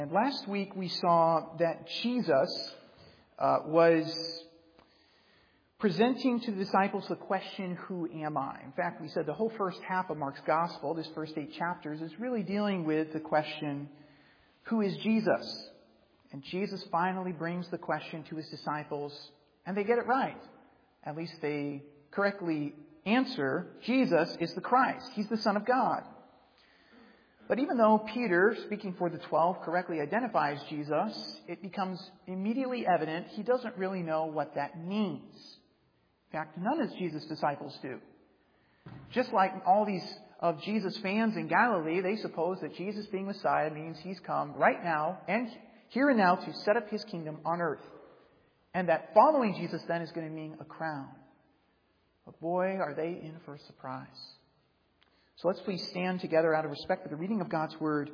And last week we saw that Jesus was presenting to the disciples the question, who am I? In fact, we said the whole first half of Mark's Gospel, this first 8 chapters, is really dealing with the question, who is Jesus? And Jesus finally brings the question to his disciples, and they get it right. At least they correctly answer, Jesus is the Christ. He's the Son of God. But even though Peter, speaking for the 12, correctly identifies Jesus, it becomes immediately evident he doesn't really know what that means. In fact, none of Jesus' disciples do. Just like all these of Jesus' fans in Galilee, they suppose that Jesus being Messiah means he's come right now and here and now to set up his kingdom on earth. And that following Jesus then is going to mean a crown. But boy, are they in for a surprise. So let's please stand together out of respect for the reading of God's Word.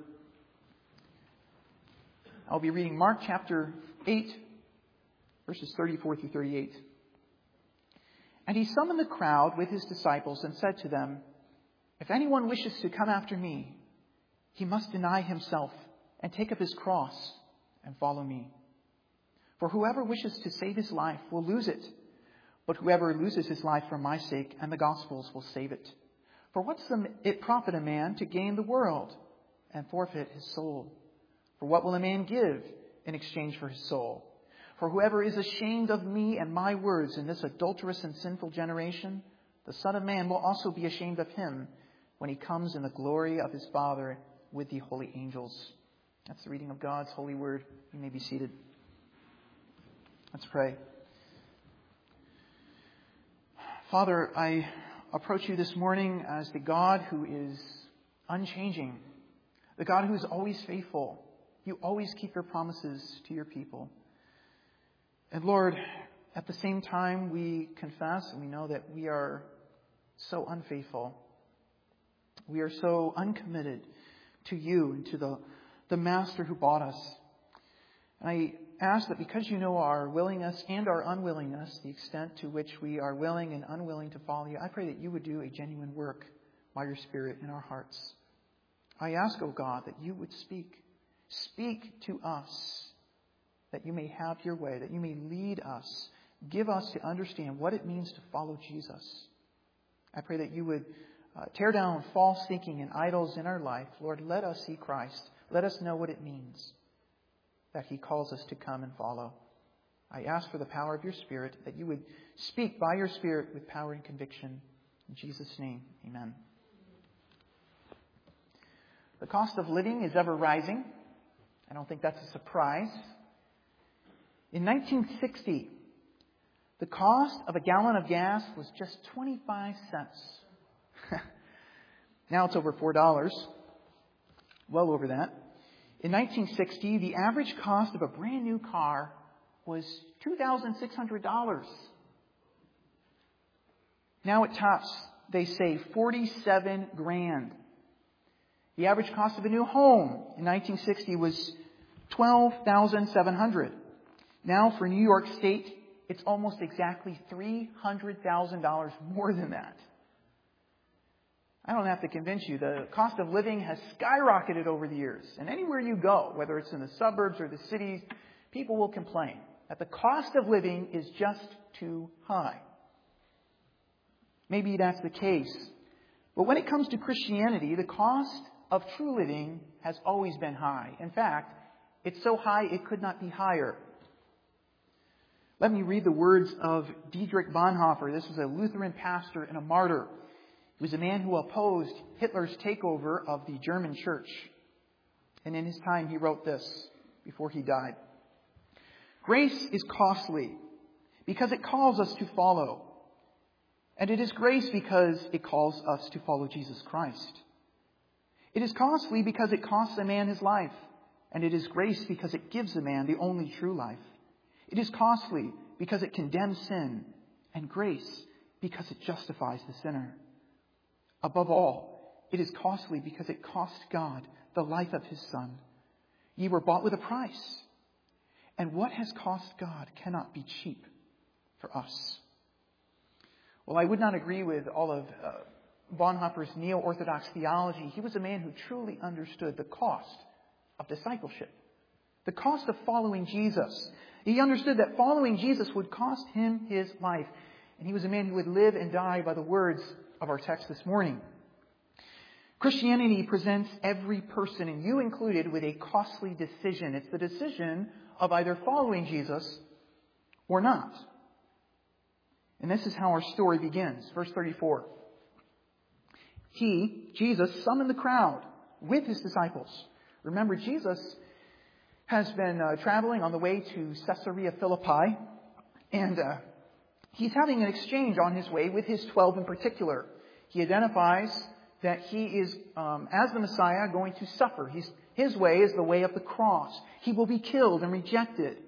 I'll be reading Mark chapter 8, verses 34 through 38. And he summoned the crowd with his disciples and said to them, "If anyone wishes to come after me, he must deny himself and take up his cross and follow me. For whoever wishes to save his life will lose it, but whoever loses his life for my sake and the gospel's will save it. For what's it profit a man to gain the world and forfeit his soul? For what will a man give in exchange for his soul? For whoever is ashamed of me and my words in this adulterous and sinful generation, the Son of Man will also be ashamed of him when he comes in the glory of his Father with the holy angels." That's the reading of God's holy word. You may be seated. Let's pray. Father, I approach you this morning as the God who is unchanging, the God who is always faithful. You always keep your promises to your people. And Lord, at the same time, we confess and we know that we are so unfaithful. We are so uncommitted to you and to the Master who bought us. And I ask that because you know our willingness and our unwillingness, the extent to which we are willing and unwilling to follow you, I pray that you would do a genuine work by your Spirit in our hearts. I ask, O God, that you would speak. Speak to us, that you may have your way, that you may lead us. Give us to understand what it means to follow Jesus. I pray that you would tear down false thinking and idols in our life. Lord, let us see Christ. Let us know what it means that he calls us to come and follow. I ask for the power of your Spirit, that you would speak by your Spirit with power and conviction. In Jesus' name, amen. The cost of living is ever rising. I don't think that's a surprise. In 1960, the cost of a gallon of gas was just 25 cents. Now it's over $4. Well over that. In 1960, the average cost of a brand new car was $2,600. Now it tops, they say, $47,000. The average cost of a new home in 1960 was $12,700. Now for New York State, it's almost exactly $300,000 more than that. I don't have to convince you. The cost of living has skyrocketed over the years. And anywhere you go, whether it's in the suburbs or the cities, people will complain that the cost of living is just too high. Maybe that's the case. But when it comes to Christianity, the cost of true living has always been high. In fact, it's so high it could not be higher. Let me read the words of Dietrich Bonhoeffer. This was a Lutheran pastor and a martyr. He was a man who opposed Hitler's takeover of the German church. And in his time, he wrote this before he died. "Grace is costly because it calls us to follow. And it is grace because it calls us to follow Jesus Christ. It is costly because it costs a man his life. And it is grace because it gives a man the only true life. It is costly because it condemns sin. And grace because it justifies the sinner. Above all, it is costly because it cost God the life of his Son. Ye were bought with a price. And what has cost God cannot be cheap for us." Well, I would not agree with all of Bonhoeffer's neo-Orthodox theology. He was a man who truly understood the cost of discipleship, The cost of following Jesus. He understood that following Jesus would cost him his life. And he was a man who would live and die by the words of our text this morning. Christianity presents every person, and you included, with a costly decision. It's the decision of either following Jesus or not. And this is how our story begins. Verse 34. He, Jesus, summoned the crowd with his disciples. Remember, Jesus has been traveling on the way to Caesarea Philippi, and he's having an exchange on his way with his 12 in particular. He identifies that he is, as the Messiah, going to suffer. His way is the way of the cross. He will be killed and rejected.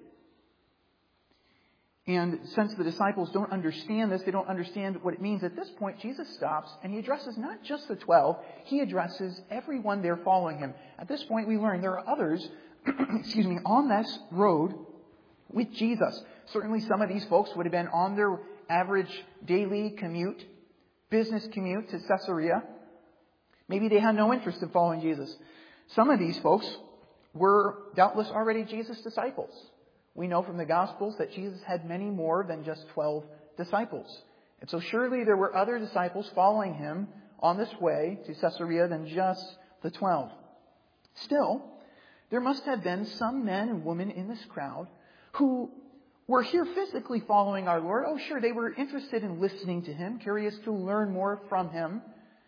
And since the disciples don't understand this, they don't understand what it means, at this point, Jesus stops and he addresses not just the 12, he addresses everyone there following him. At this point, we learn there are others, on this road with Jesus. Certainly some of these folks would have been on their average daily commute, business commute to Caesarea. Maybe they had no interest in following Jesus. Some of these folks were doubtless already Jesus' disciples. We know from the Gospels that Jesus had many more than just 12 disciples. And so surely there were other disciples following him on this way to Caesarea than just the 12. Still, there must have been some men and women in this crowd who were here physically following our Lord. Oh, sure, they were interested in listening to him, curious to learn more from him.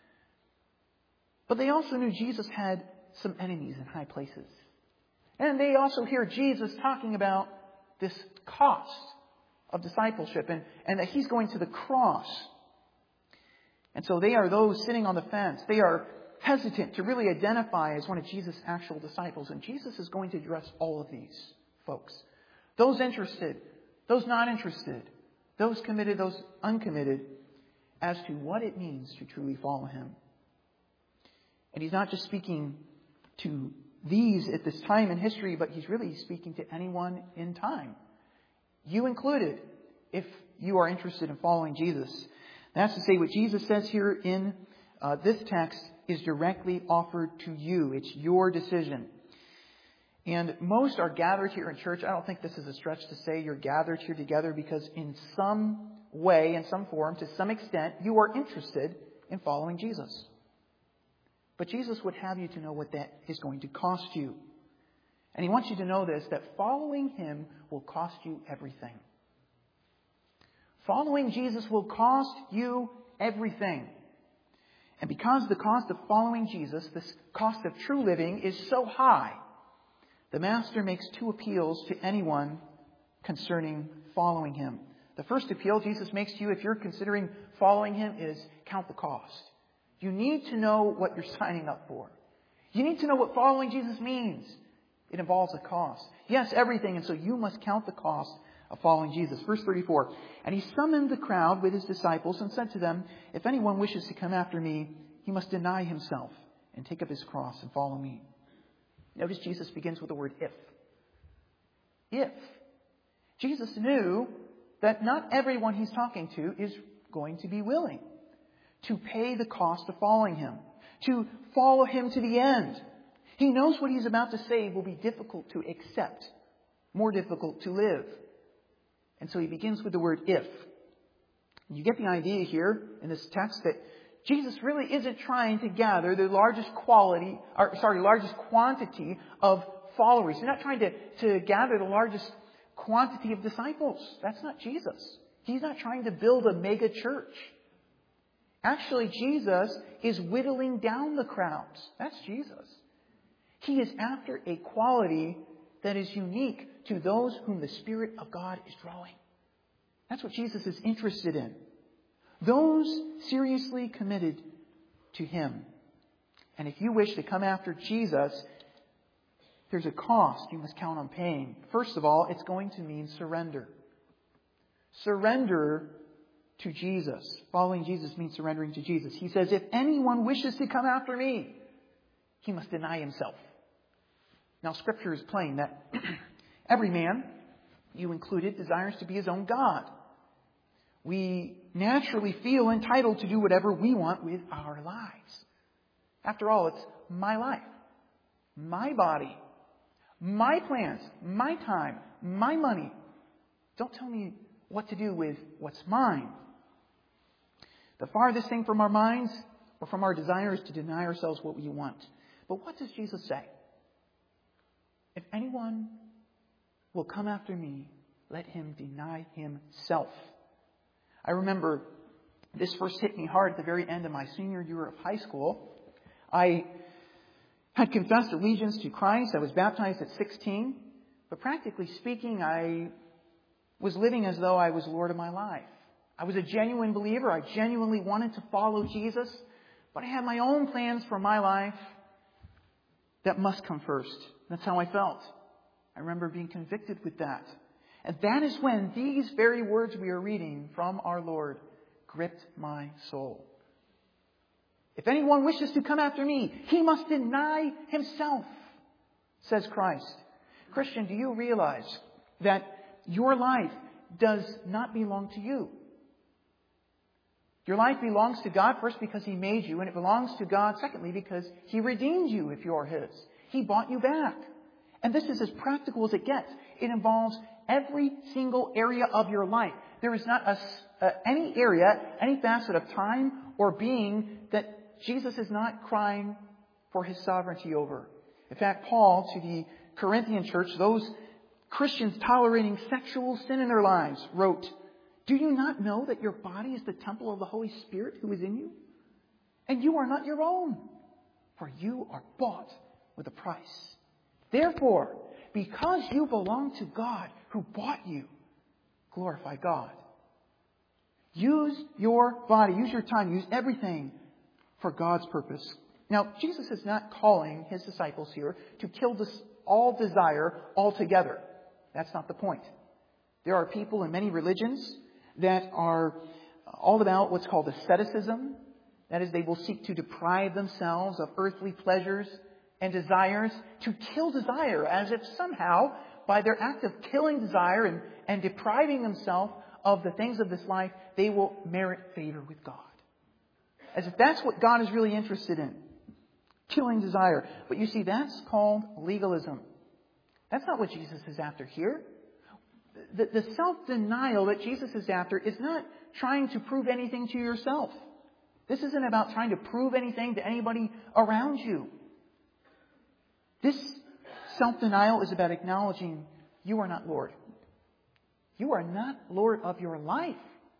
But they also knew Jesus had some enemies in high places. And they also hear Jesus talking about this cost of discipleship and that he's going to the cross. And so they are those sitting on the fence. They are hesitant to really identify as one of Jesus' actual disciples. And Jesus is going to address all of these folks. Those interested, those not interested, those committed, those uncommitted, as to what it means to truly follow him. And he's not just speaking to these at this time in history, but he's really speaking to anyone in time. You included, if you are interested in following Jesus. That's to say, what Jesus says here in this text is directly offered to you. It's your decision. And most are gathered here in church. I don't think this is a stretch to say you're gathered here together because in some way, in some form, to some extent, you are interested in following Jesus. But Jesus would have you to know what that is going to cost you. And he wants you to know this, that following him will cost you everything. Following Jesus will cost you everything. And because the cost of following Jesus, this cost of true living, is so high, the Master makes two appeals to anyone concerning following him. The first appeal Jesus makes to you if you're considering following him is count the cost. You need to know what you're signing up for. You need to know what following Jesus means. It involves a cost. Yes, everything. And so you must count the cost of following Jesus. Verse 34. And he summoned the crowd with his disciples and said to them, if anyone wishes to come after me, he must deny himself and take up his cross and follow me. Notice Jesus begins with the word if. If. Jesus knew that not everyone he's talking to is going to be willing to pay the cost of following him, to follow him to the end. He knows what he's about to say will be difficult to accept, more difficult to live. And so he begins with the word if. You get the idea here in this text that Jesus really isn't trying to gather the largest quantity of followers. He's not trying to gather the largest quantity of disciples. That's not Jesus. He's not trying to build a mega church. Actually, Jesus is whittling down the crowds. That's Jesus. He is after a quality that is unique to those whom the Spirit of God is drawing. That's what Jesus is interested in. Those seriously committed to him. And if you wish to come after Jesus, there's a cost you must count on paying. First of all, it's going to mean surrender. Surrender to Jesus. Following Jesus means surrendering to Jesus. He says, if anyone wishes to come after me, he must deny himself. Now, Scripture is plain that every man, you included, desires to be his own God. We naturally feel entitled to do whatever we want with our lives. After all, it's my life, my body, my plans, my time, my money. Don't tell me what to do with what's mine. The farthest thing from our minds or from our desires to deny ourselves what we want. But what does Jesus say? If anyone will come after me, let him deny himself. I remember this first hit me hard at the very end of my senior year of high school. I had confessed allegiance to Christ. I was baptized at 16. But practically speaking, I was living as though I was Lord of my life. I was a genuine believer. I genuinely wanted to follow Jesus. But I had my own plans for my life that must come first. That's how I felt. I remember being convicted with that. And that is when these very words we are reading from our Lord gripped my soul. If anyone wishes to come after me, he must deny himself, says Christ. Christian, do you realize that your life does not belong to you? Your life belongs to God, first because He made you, and it belongs to God, secondly, because He redeemed you if you're His. He bought you back. And this is as practical as it gets. It involves every single area of your life. There is not any area, any facet of time or being that Jesus is not crying for His sovereignty over. In fact, Paul, to the Corinthian church, those Christians tolerating sexual sin in their lives, wrote, "Do you not know that your body is the temple of the Holy Spirit who is in you? And you are not your own, for you are bought with a price. Therefore, because you belong to God who bought you, glorify God." Use your body, use your time, use everything for God's purpose. Now, Jesus is not calling His disciples here to kill all desire altogether. That's not the point. There are people in many religions that are all about what's called asceticism. That is, they will seek to deprive themselves of earthly pleasures and desires, to kill desire, as if somehow, by their act of killing desire and depriving themselves of the things of this life, they will merit favor with God. As if that's what God is really interested in. Killing desire. But you see, that's called legalism. That's not what Jesus is after here. The self-denial that Jesus is after is not trying to prove anything to yourself. This isn't about trying to prove anything to anybody around you. This self-denial is about acknowledging you are not Lord. You are not Lord of your life.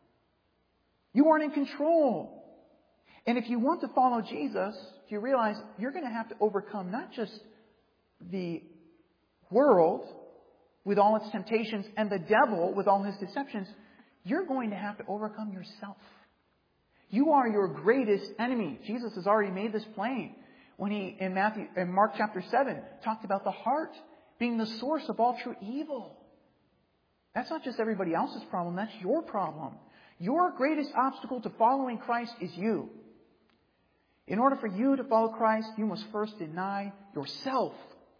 You aren't in control. And if you want to follow Jesus, you realize you're going to have to overcome not just the world with all its temptations and the devil with all his deceptions. You're going to have to overcome yourself. You are your greatest enemy. Jesus has already made this plain when He, in Mark chapter 7, talked about the heart being the source of all true evil. That's not just everybody else's problem. That's your problem. Your greatest obstacle to following Christ is you. In order for you to follow Christ, you must first deny yourself.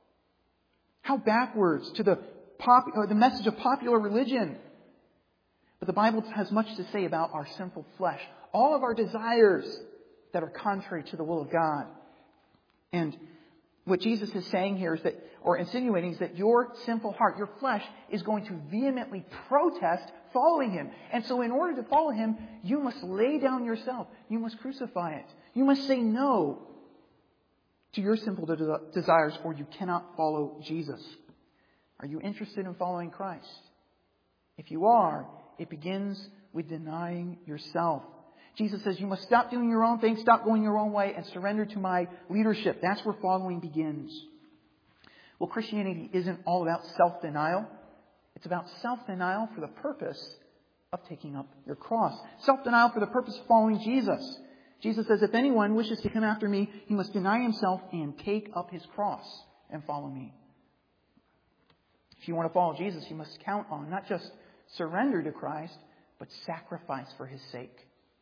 How backwards to the message of popular religion. But the Bible has much to say about our sinful flesh. All of our desires that are contrary to the will of God. And what Jesus is saying here is that, or insinuating, is that your sinful heart, your flesh, is going to vehemently protest following Him. And so in order to follow Him, you must lay down yourself. You must crucify it. You must say no to your sinful desires, or you cannot follow Jesus. Are you interested in following Christ? If you are, it begins with denying yourself. Jesus says you must stop doing your own thing, stop going your own way, and surrender to my leadership. That's where following begins. Well, Christianity isn't all about self-denial. It's about self-denial for the purpose of taking up your cross. Self-denial for the purpose of following Jesus. Jesus says, if anyone wishes to come after me, he must deny himself and take up his cross and follow me. If you want to follow Jesus, you must count on not just surrender to Christ, but sacrifice for His sake.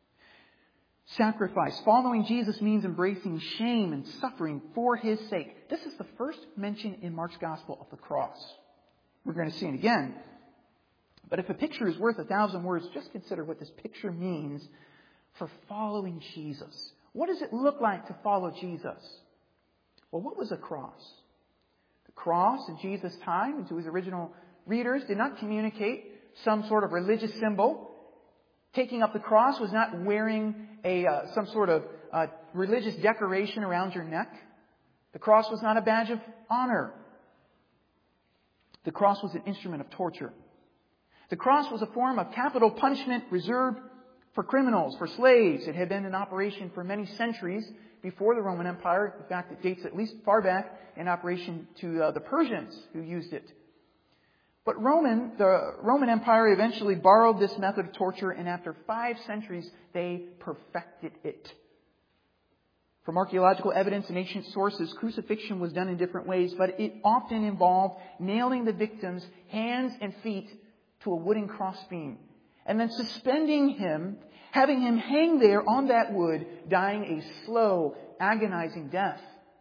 Sacrifice. Following Jesus means embracing shame and suffering for His sake. This is the first mention in Mark's Gospel of the cross. We're going to see it again. But if a picture is worth 1,000 words, just consider what this picture means for following Jesus. What does it look like to follow Jesus? Well, what was a cross? The cross in Jesus' time and to his original readers did not communicate some sort of religious symbol. Taking up the cross was not wearing some sort of religious decoration around your neck. The cross was not a badge of honor. The cross was an instrument of torture. The cross was a form of capital punishment reserved for criminals, for slaves. It had been in operation for many centuries before the Roman Empire. In fact, it dates at least far back in operation to the Persians who used it. But the Roman Empire eventually borrowed this method of torture, and after 5 centuries, they perfected it. From archaeological evidence and ancient sources, crucifixion was done in different ways, but it often involved nailing the victim's hands and feet to a wooden crossbeam, and then suspending him, having him hang there on that wood, dying a slow, agonizing death.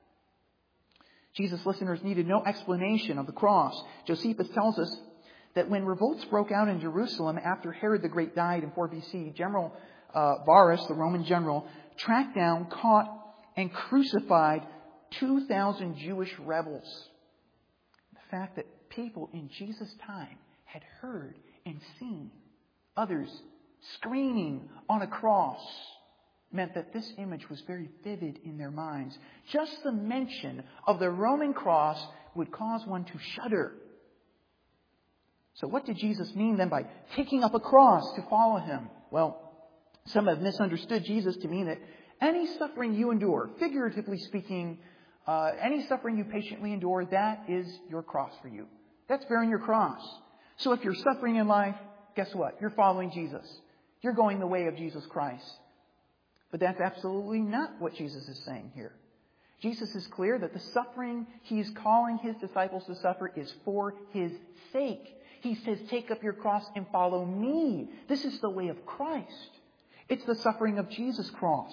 Jesus' listeners needed no explanation of the cross. Josephus tells us that when revolts broke out in Jerusalem after Herod the Great died in 4 BC, General Varus, the Roman general, tracked down, caught, and crucified 2,000 Jewish rebels. The fact that people in Jesus' time had heard and seen others screaming on a cross meant that this image was very vivid in their minds. Just the mention of the Roman cross would cause one to shudder. So what did Jesus mean then by taking up a cross to follow him? Well, some have misunderstood Jesus to mean that any suffering you endure, figuratively speaking, any suffering you patiently endure, that is your cross for you. That's bearing your cross. So if you're suffering in life, guess what? You're following Jesus. You're going the way of Jesus Christ. But that's absolutely not what Jesus is saying here. Jesus is clear that the suffering he is calling his disciples to suffer is for his sake. He says, take up your cross and follow me. This is the way of Christ. It's the suffering of Jesus' cross.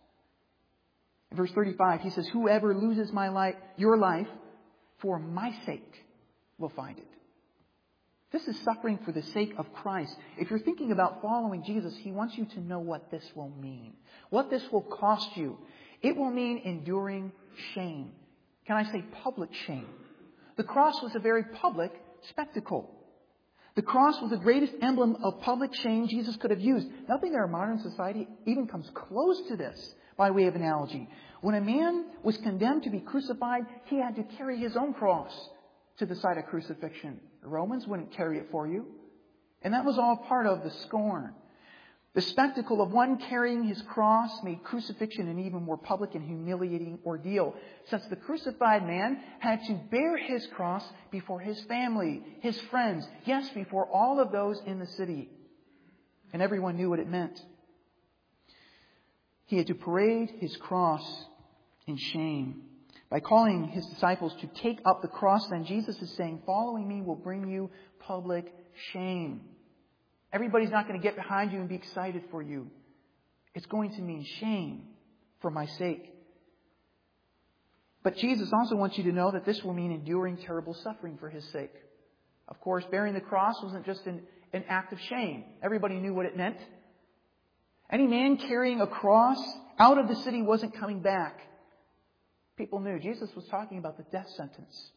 In verse 35, he says, whoever loses your life for my sake will find it. This is suffering for the sake of Christ. If you're thinking about following Jesus, he wants you to know what this will mean. What this will cost you. It will mean enduring shame. Can I say public shame? The cross was a very public spectacle. The cross was the greatest emblem of public shame Jesus could have used. Nothing in our modern society even comes close to this by way of analogy. When a man was condemned to be crucified, he had to carry his own cross to the site of crucifixion. The Romans wouldn't carry it for you. And that was all part of the scorn. The spectacle of one carrying his cross made crucifixion an even more public and humiliating ordeal, since the crucified man had to bear his cross before his family, his friends, yes, before all of those in the city. And everyone knew what it meant. He had to parade his cross in shame. By calling his disciples to take up the cross, then Jesus is saying, following me will bring you public shame. Everybody's not going to get behind you and be excited for you. It's going to mean shame for my sake. But Jesus also wants you to know that this will mean enduring terrible suffering for his sake. Of course, bearing the cross wasn't just an act of shame. Everybody knew what it meant. Any man carrying a cross out of the city wasn't coming back. People knew Jesus was talking about the death sentence.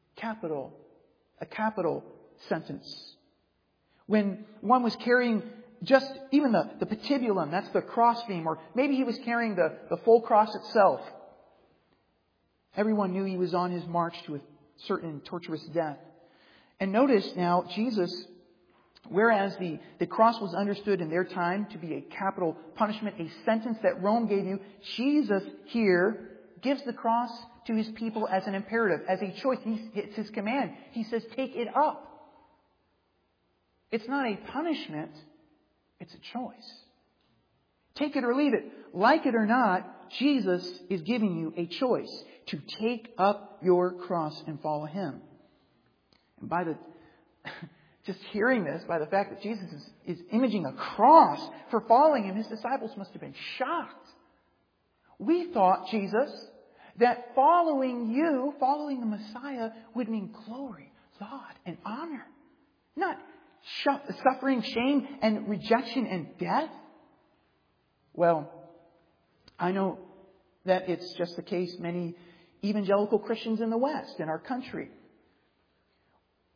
A capital sentence. When one was carrying just even the patibulum, that's the crossbeam, or maybe he was carrying the full cross itself. Everyone knew he was on his march to a certain torturous death. And notice now, Jesus, whereas the cross was understood in their time to be a capital punishment, a sentence that Rome gave you, Jesus here gives the cross to his people as an imperative, as a choice. It's his command. He says, take it up. It's not a punishment. It's a choice. Take it or leave it. Like it or not, Jesus is giving you a choice to take up your cross and follow him. And by just hearing this, by the fact that Jesus is imaging a cross for following him, his disciples must have been shocked. We thought, Jesus, that following you, following the Messiah, would mean glory, laud, and honor. Not suffering, shame, and rejection and death. Well, I know that it's just the case many evangelical Christians in the West, in our country,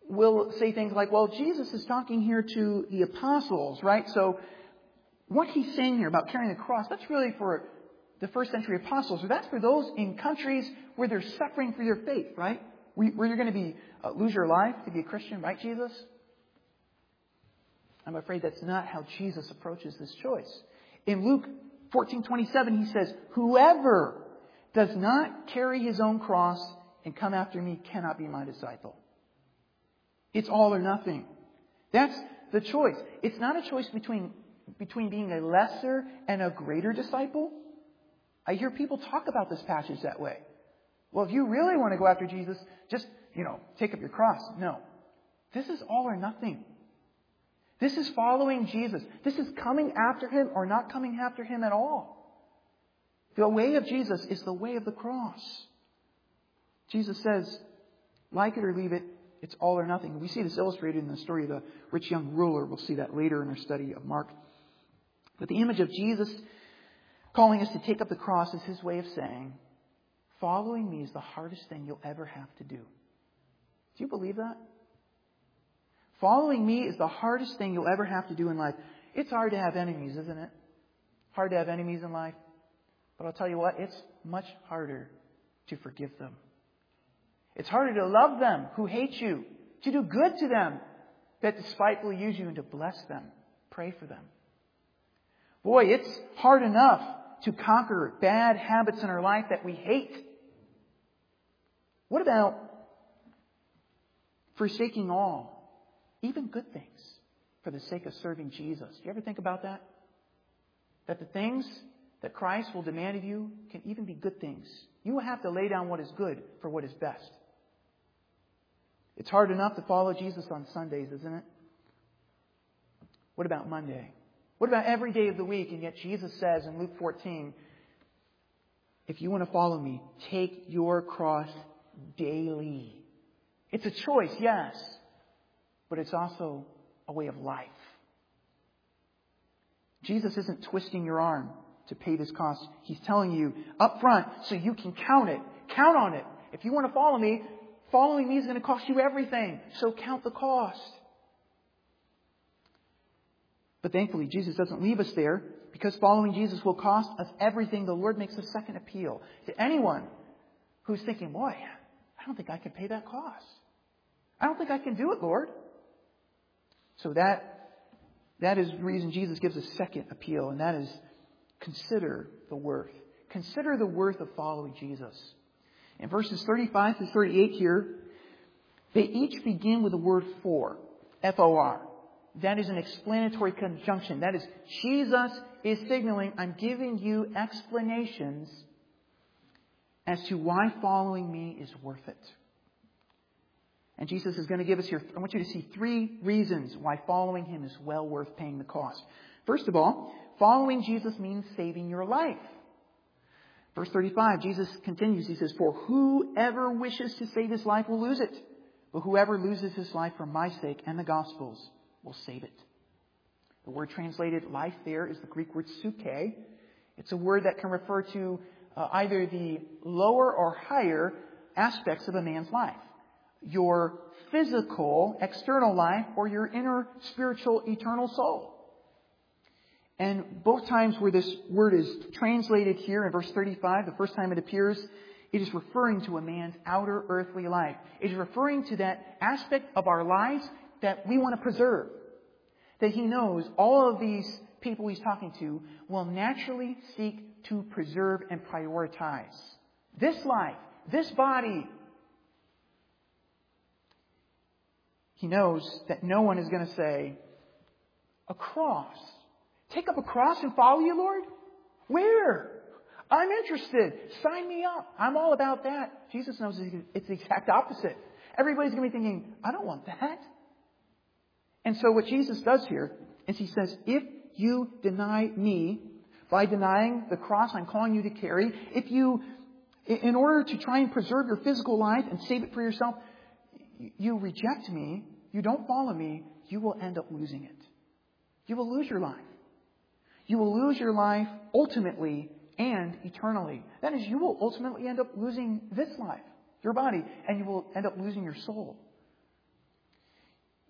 will say things like, well, Jesus is talking here to the apostles, right? So what he's saying here about carrying the cross, that's really for the first century apostles. So that's for those in countries where they're suffering for their faith, right? Where you're going to be lose your life to be a Christian, right, Jesus? I'm afraid that's not how Jesus approaches this choice. In Luke 14:27, he says, whoever does not carry his own cross and come after me cannot be my disciple. It's all or nothing. That's the choice. It's not a choice between being a lesser and a greater disciple. I hear people talk about this passage that way. Well, if you really want to go after Jesus, just, take up your cross. No. This is all or nothing. This is following Jesus. This is coming after him or not coming after him at all. The way of Jesus is the way of the cross. Jesus says, like it or leave it, it's all or nothing. We see this illustrated in the story of the rich young ruler. We'll see that later in our study of Mark. But the image of Jesus calling us to take up the cross is his way of saying, following me is the hardest thing you'll ever have to do. Do you believe that? Following me is the hardest thing you'll ever have to do in life. It's hard to have enemies, isn't it? Hard to have enemies in life. But I'll tell you what, it's much harder to forgive them. It's harder to love them who hate you, to do good to them that despitefully use you, and to bless them. Pray for them. Boy, it's hard enough to conquer bad habits in our life that we hate. What about forsaking all, even good things, for the sake of serving Jesus? Do you ever think about that? That the things that Christ will demand of you can even be good things. You will have to lay down what is good for what is best. It's hard enough to follow Jesus on Sundays, isn't it? What about Monday? What about every day of the week? And yet Jesus says in Luke 14, if you want to follow me, take your cross daily. It's a choice, yes, but it's also a way of life. Jesus isn't twisting your arm to pay this cost. He's telling you up front so you can count it. Count on it. If you want to follow me, following me is going to cost you everything. So count the cost. But thankfully, Jesus doesn't leave us there. Because following Jesus will cost us everything, the Lord makes a second appeal to anyone who's thinking, boy, I don't think I can pay that cost. I don't think I can do it, Lord. So that is the reason Jesus gives a second appeal, and that is consider the worth. Consider the worth of following Jesus. In verses 35 through 38 here, they each begin with the word for, F-O-R. That is an explanatory conjunction. That is, Jesus is signaling, I'm giving you explanations as to why following me is worth it. And Jesus is going to give us here, I want you to see 3 reasons why following him is well worth paying the cost. First of all, following Jesus means saving your life. Verse 35, Jesus continues. He says, for whoever wishes to save his life will lose it. But whoever loses his life for my sake and the gospel's will save it. The word translated life there is the Greek word suke. It's a word that can refer to either the lower or higher aspects of a man's life. Your physical, external life, or your inner spiritual, eternal soul. And both times where this word is translated here in verse 35, the first time it appears, it is referring to a man's outer earthly life. It is referring to that aspect of our lives that we want to preserve. That he knows all of these people he's talking to will naturally seek to preserve and prioritize. This life, this body. He knows that no one is going to say, a cross. Take up a cross and follow you, Lord? Where? I'm interested. Sign me up. I'm all about that. Jesus knows it's the exact opposite. Everybody's going to be thinking, I don't want that. And so what Jesus does here is he says, if you deny me by denying the cross I'm calling you to carry, if you, in order to try and preserve your physical life and save it for yourself, you reject me, you don't follow me, you will end up losing it. You will lose your life. You will lose your life ultimately and eternally. That is, you will ultimately end up losing this life, your body, and you will end up losing your soul.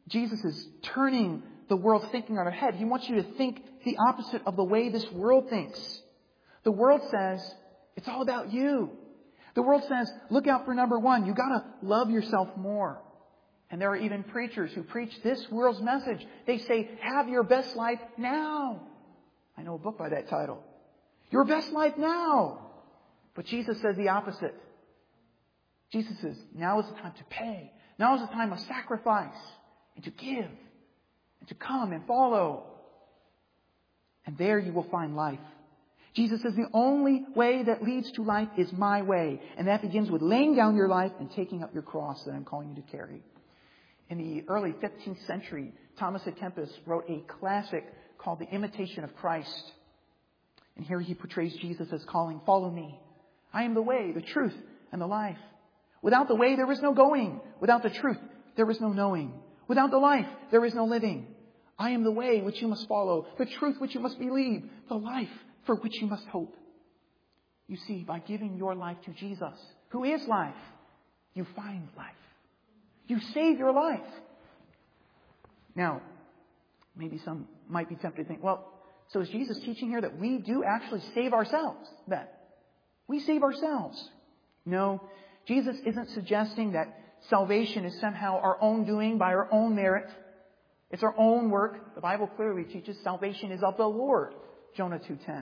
Jesus is turning the world's thinking on its head. He wants you to think the opposite of the way this world thinks. The world says, it's all about you. The world says, look out for number one. You got to love yourself more. And there are even preachers who preach this world's message. They say, have your best life now. I know a book by that title. Your best life now. But Jesus says the opposite. Jesus says, now is the time to pay. Now is the time of sacrifice and to give and to come and follow. And there you will find life. Jesus says the only way that leads to life is my way. And that begins with laying down your life and taking up your cross that I'm calling you to carry. In the early 15th century, Thomas à Kempis wrote a classic called The Imitation of Christ. And here he portrays Jesus as calling, follow me. I am the way, the truth, and the life. Without the way, there is no going. Without the truth, there is no knowing. Without the life, there is no living. I am the way which you must follow, the truth which you must believe, the life for which you must hope. You see, by giving your life to Jesus, who is life, you find life. You save your life. Now, maybe some might be tempted to think, well, so is Jesus teaching here that we do actually save ourselves then? We save ourselves. No, Jesus isn't suggesting that salvation is somehow our own doing by our own merit. It's our own work. The Bible clearly teaches salvation is of the Lord. Jonah 2:10.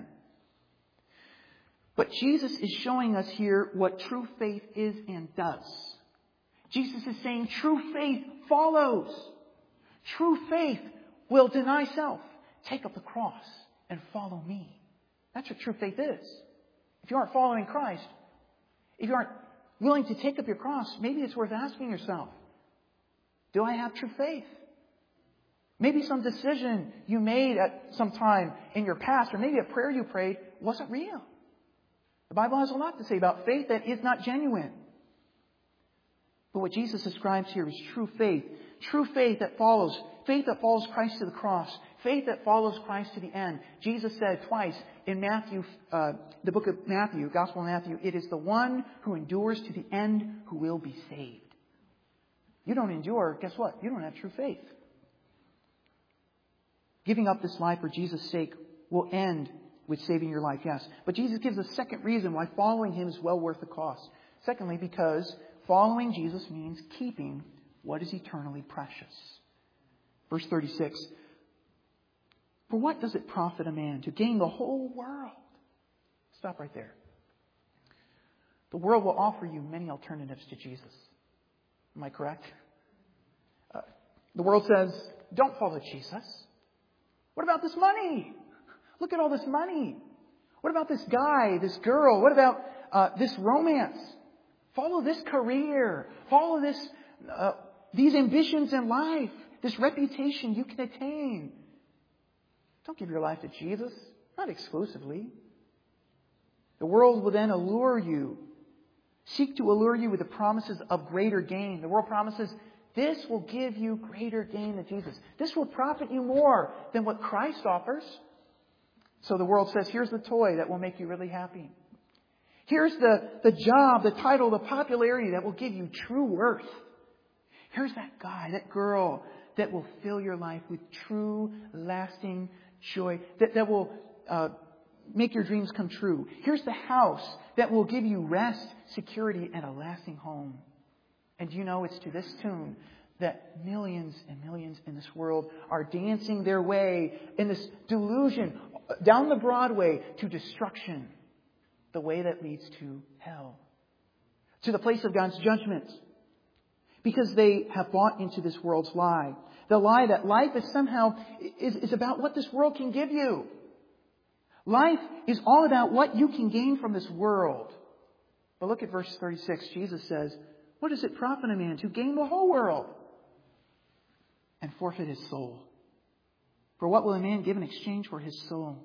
But Jesus is showing us here what true faith is and does. Jesus is saying true faith follows. True faith will deny self, take up the cross, and follow me. That's what true faith is. If you aren't following Christ, if you aren't willing to take up your cross, maybe it's worth asking yourself, do I have true faith? Maybe some decision you made at some time in your past, or maybe a prayer you prayed, wasn't real. The Bible has a lot to say about faith that is not genuine. But what Jesus describes here is true faith. True faith that follows Christ to the cross. Faith that follows Christ to the end. Jesus said twice in Matthew, the book of Matthew, Gospel of Matthew, it is the one who endures to the end who will be saved. You don't endure, guess what? You don't have true faith. Giving up this life for Jesus' sake will end with saving your life, yes. But Jesus gives a second reason why following Him is well worth the cost. Secondly, because following Jesus means keeping what is eternally precious. Verse 36. For what does it profit a man to gain the whole world? Stop right there. The world will offer you many alternatives to Jesus. Am I correct? The world says, don't follow Jesus. What about this money? Look at all this money. What about this guy, this girl? What about this romance? Follow this career. Follow these ambitions in life. This reputation you can attain. Don't give your life to Jesus. Not exclusively. The world will then allure you. Seek to allure you with the promises of greater gain. The world promises this will give you greater gain than Jesus. This will profit you more than what Christ offers. So the world says, here's the toy that will make you really happy. Here's the job, the title, the popularity that will give you true worth. Here's that guy, that girl that will fill your life with true, lasting joy, that will make your dreams come true. Here's the house that will give you rest, security, and a lasting home. And you know it's to this tune that millions and millions in this world are dancing their way in this delusion down the Broadway to destruction. The way that leads to hell. To the place of God's judgment. Because they have bought into this world's lie. The lie that life is somehow is about what this world can give you. Life is all about what you can gain from this world. But look at verse 36. Jesus says, what does it profit a man to gain the whole world and forfeit his soul? For what will a man give in exchange for his soul?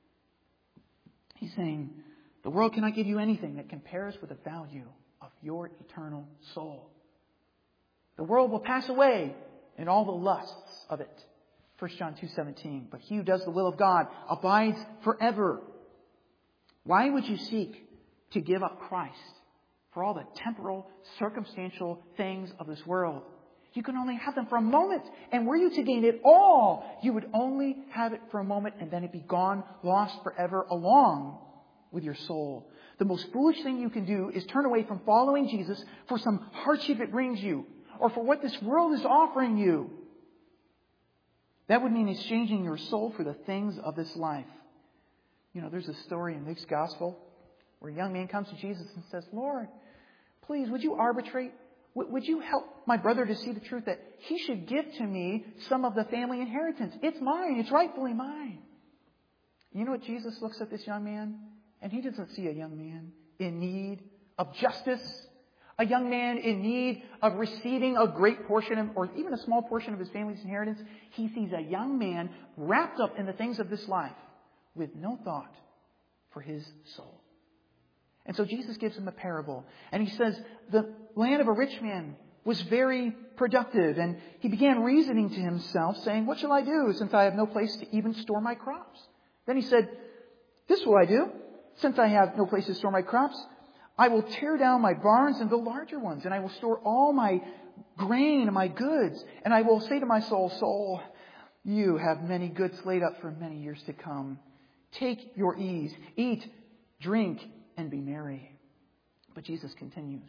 He's saying, the world cannot give you anything that compares with the value of your eternal soul. The world will pass away and all the lusts of it. 1 John 2:17. But he who does the will of God abides forever. Why would you seek to give up Christ for all the temporal, circumstantial things of this world? You can only have them for a moment. And were you to gain it all, you would only have it for a moment and then it'd be gone, lost forever along with your soul. The most foolish thing you can do is turn away from following Jesus for some hardship it brings you or for what this world is offering you. That would mean exchanging your soul for the things of this life. You know, there's a story in Luke's Gospel where a young man comes to Jesus and says, Lord, please, would you arbitrate? Would you help my brother to see the truth that he should give to me some of the family inheritance? It's mine. It's rightfully mine. You know what? Jesus looks at this young man, and he doesn't see a young man in need of justice, a young man in need of receiving a great portion or even a small portion of his family's inheritance. He sees a young man wrapped up in the things of this life with no thought for his soul. And so Jesus gives him a parable. And he says, the land of a rich man was very productive. And he began reasoning to himself, saying, what shall I do since I have no place to even store my crops? Then he said, this will I do. Since I have no place to store my crops, I will tear down my barns and build larger ones. And I will store all my grain and my goods. And I will say to my soul, soul, you have many goods laid up for many years to come. Take your ease, eat, drink, and be merry. But Jesus continues.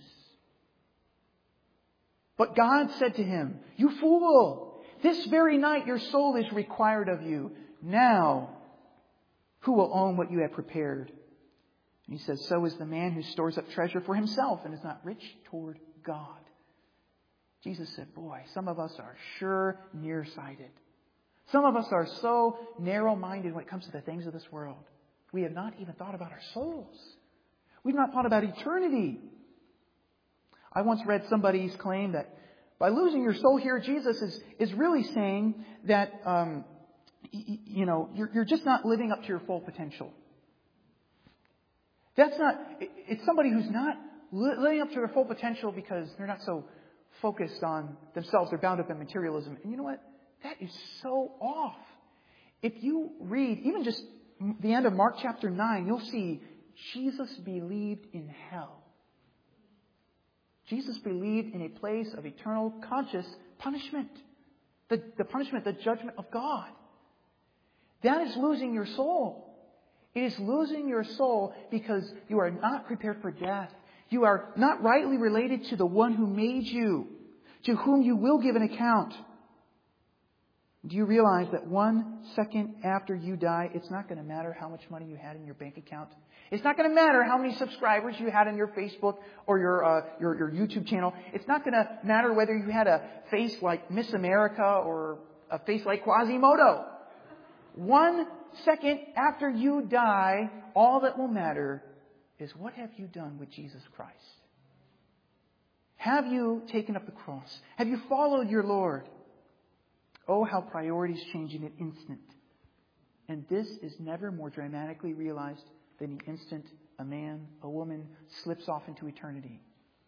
But God said to him, you fool, this very night your soul is required of you. Now, who will own what you have prepared? And he says, so is the man who stores up treasure for himself and is not rich toward God. Jesus said, boy, some of us are sure nearsighted. Some of us are so narrow-minded when it comes to the things of this world. We have not even thought about our souls. We've not thought about eternity. I once read somebody's claim that by losing your soul here, Jesus is really saying that, you're just not living up to your full potential. It's somebody who's not living up to their full potential because they're not so focused on themselves. They're bound up in materialism. And you know what? That is so off. If you read even just the end of Mark chapter 9, you'll see Jesus believed in hell. Jesus believed in a place of eternal conscious punishment. The punishment, the judgment of God. That is losing your soul. It is losing your soul because you are not prepared for death. You are not rightly related to the one who made you, to whom you will give an account. Do you realize that 1 second after you die, it's not going to matter how much money you had in your bank account? It's not going to matter how many subscribers you had on your Facebook or your YouTube channel. It's not going to matter whether you had a face like Miss America or a face like Quasimodo. 1 second after you die, all that will matter is what have you done with Jesus Christ? Have you taken up the cross? Have you followed your Lord? Oh, how priorities change in an instant. And this is never more dramatically realized than the instant a man, a woman slips off into eternity.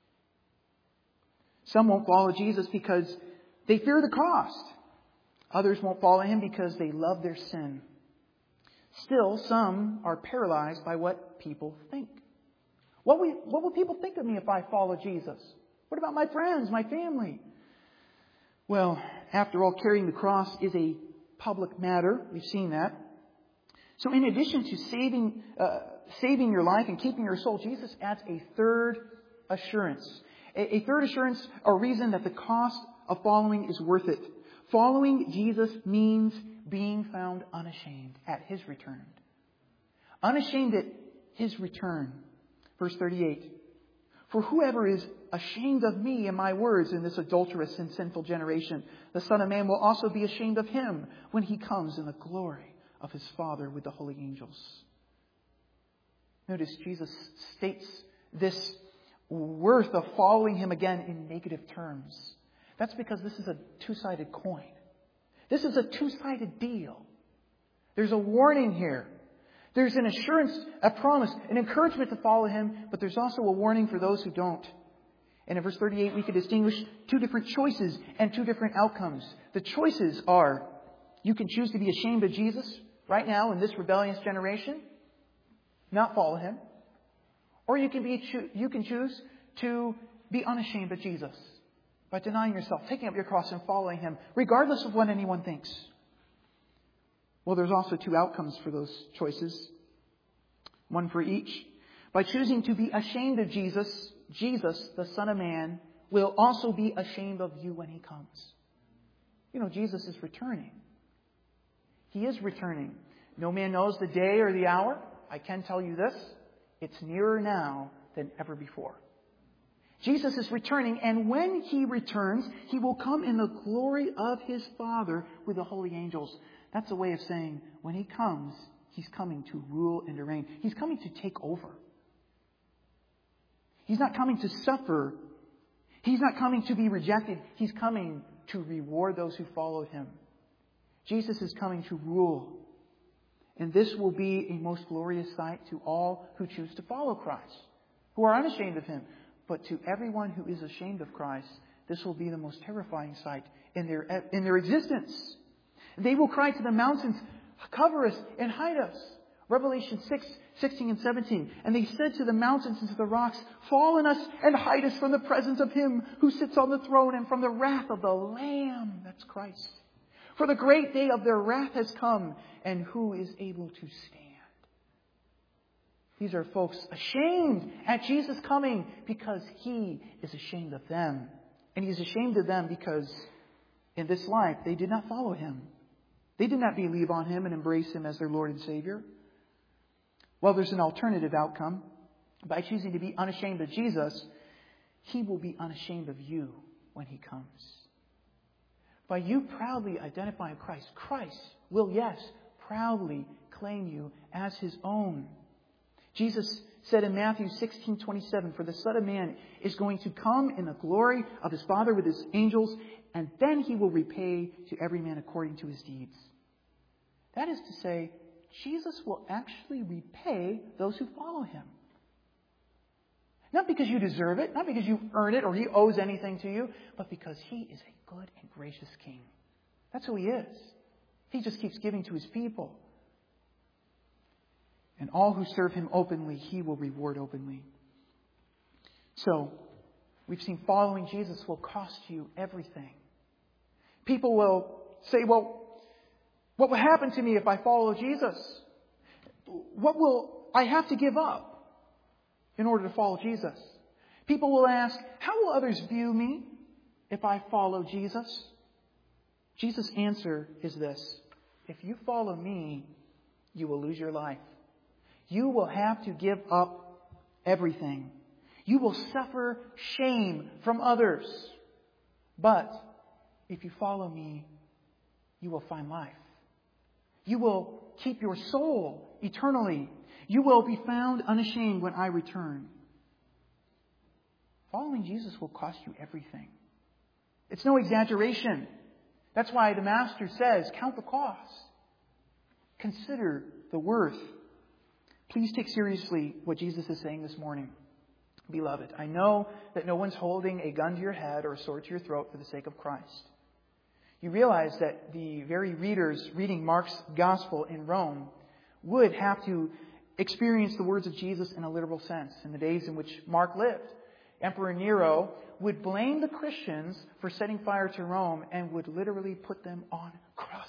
Some won't follow Jesus because they fear the cost. Others won't follow him because they love their sin. Still, some are paralyzed by what people think. What will people think of me if I follow Jesus? What about my friends, my family? Well, after all, carrying the cross is a public matter. We've seen that. So in addition to saving your life and keeping your soul, Jesus adds a third assurance. A third assurance or reason that the cost of following is worth it. Following Jesus means being found unashamed at his return. Unashamed at his return. Verse 38. For whoever is ashamed of me and my words in this adulterous and sinful generation, the Son of Man will also be ashamed of him when he comes in the glory of his Father with the holy angels. Notice Jesus states this worth of following him again in negative terms. That's because this is a two-sided coin. This is a two-sided deal. There's a warning here. There's an assurance, a promise, an encouragement to follow him, but there's also a warning for those who don't. And in verse 38, we could distinguish two different choices and two different outcomes. The choices are, you can choose to be ashamed of Jesus right now in this rebellious generation, not follow him. Or you can choose to be unashamed of Jesus. by denying yourself, taking up your cross and following Him, regardless of what anyone thinks. Well, there's also two outcomes for those choices. One for each. By choosing to be ashamed of Jesus, Jesus, the Son of Man, will also be ashamed of you when He comes. You know, Jesus is returning. He is returning. No man knows the day or the hour. I can tell you this. It's nearer now than ever before. Jesus is returning, and when He returns, He will come in the glory of His Father with the holy angels. That's a way of saying when He comes, He's coming to rule and to reign. He's coming to take over. He's not coming to suffer. He's not coming to be rejected. He's coming to reward those who followed Him. Jesus is coming to rule. And this will be a most glorious sight to all who choose to follow Christ, who are unashamed of Him. But to everyone who is ashamed of Christ, this will be the most terrifying sight in their existence. They will cry to the mountains, cover us and hide us. Revelation 6:16 and 17. And they said to the mountains and to the rocks, fall on us and hide us from the presence of Him who sits on the throne and from the wrath of the Lamb. That's Christ. For the great day of their wrath has come, and who is able to stand? These are folks ashamed at Jesus coming because He is ashamed of them. And He's ashamed of them because in this life they did not follow Him. They did not believe on Him and embrace Him as their Lord and Savior. Well, there's an alternative outcome. By choosing to be unashamed of Jesus, He will be unashamed of you when He comes. By you proudly identifying Christ, Christ will, yes, proudly claim you as His own. Jesus said in Matthew 16:27, for the Son of Man is going to come in the glory of His Father with His angels, and then He will repay to every man according to his deeds. That is to say, Jesus will actually repay those who follow Him. Not because you deserve it, not because you earn it or He owes anything to you, but because He is a good and gracious King. That's who He is. He just keeps giving to His people. And all who serve Him openly, He will reward openly. So, we've seen following Jesus will cost you everything. People will say, well, what will happen to me if I follow Jesus? What will I have to give up in order to follow Jesus? People will ask, how will others view me if I follow Jesus? Jesus' answer is this: if you follow me, you will lose your life. You will have to give up everything. You will suffer shame from others. But if you follow me, you will find life. You will keep your soul eternally. You will be found unashamed when I return. Following Jesus will cost you everything. It's no exaggeration. That's why the Master says, count the cost. Consider the worth. Please take seriously what Jesus is saying this morning. Beloved, I know that no one's holding a gun to your head or a sword to your throat for the sake of Christ. You realize that the very readers reading Mark's Gospel in Rome would have to experience the words of Jesus in a literal sense. In the days in which Mark lived, Emperor Nero would blame the Christians for setting fire to Rome and would literally put them on crosses.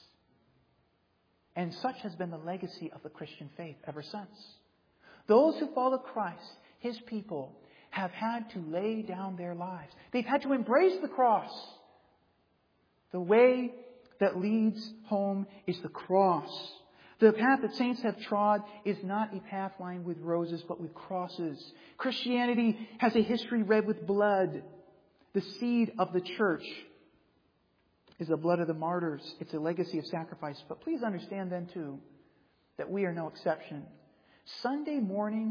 And such has been the legacy of the Christian faith ever since. Those who follow Christ, His people, have had to lay down their lives. They've had to embrace the cross. The way that leads home is the cross. The path that saints have trod is not a path lined with roses, but with crosses. Christianity has a history red with blood. The seed of the church is the blood of the martyrs. It's a legacy of sacrifice. But please understand then too, that we are no exception. Sunday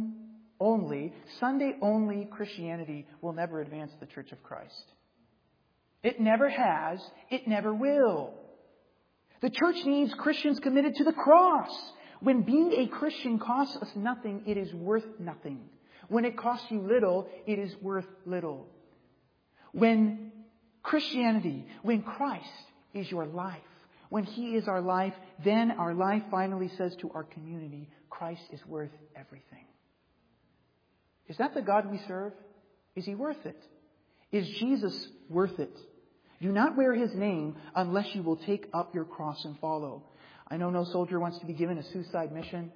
only Christianity will never advance the Church of Christ. It never has. It never will. The church needs Christians committed to the cross. When being a Christian costs us nothing, it is worth nothing. When it costs you little, it is worth little. When Christ is your life, when He is our life, then our life finally says to our community, Christ is worth everything. Is that the God we serve? Is He worth it? Is Jesus worth it? Do not wear his name unless you will take up your cross and follow. I know no soldier wants to be given a suicide mission,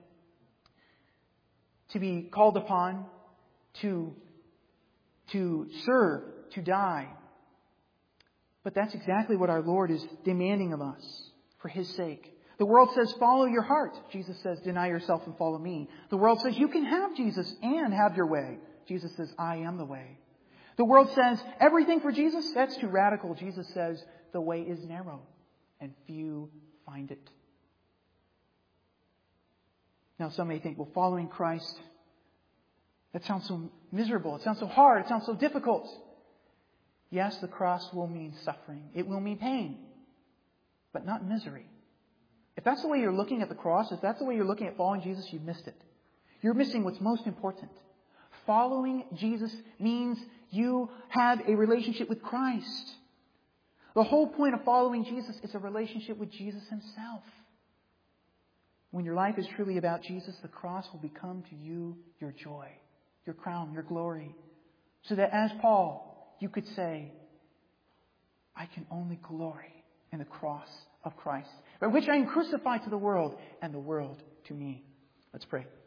to be called upon to serve, to die. But that's exactly what our Lord is demanding of us for his sake. The world says, follow your heart. Jesus says, deny yourself and follow me. The world says, you can have Jesus and have your way. Jesus says, I am the way. The world says, everything for Jesus, that's too radical. Jesus says, the way is narrow and few find it. Now some may think, well, following Christ, that sounds so miserable. It sounds so hard. It sounds so difficult. Yes, the cross will mean suffering. It will mean pain, but not misery. If that's the way you're looking at the cross, if that's the way you're looking at following Jesus, you've missed it. You're missing what's most important. Following Jesus means you have a relationship with Christ. The whole point of following Jesus is a relationship with Jesus himself. When your life is truly about Jesus, the cross will become to you your joy, your crown, your glory. So that as Paul, you could say, I can only glory in the cross of Christ, by which I am crucified to the world and the world to me. Let's pray.